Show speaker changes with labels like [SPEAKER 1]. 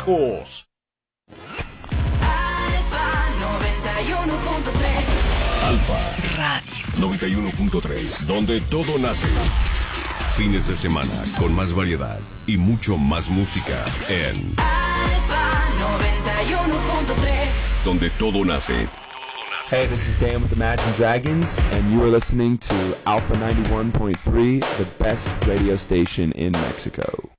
[SPEAKER 1] carajos.
[SPEAKER 2] Alfa 91.3.
[SPEAKER 3] Alfa Radio 91.3, donde todo nace. Fines de semana con más variedad y mucho más música en
[SPEAKER 2] Alfa 91.3.
[SPEAKER 3] donde todo nace.
[SPEAKER 4] Hey, this is Dan with the Imagine Dragons, and you are listening to Alpha 91.3, the best radio station in Mexico.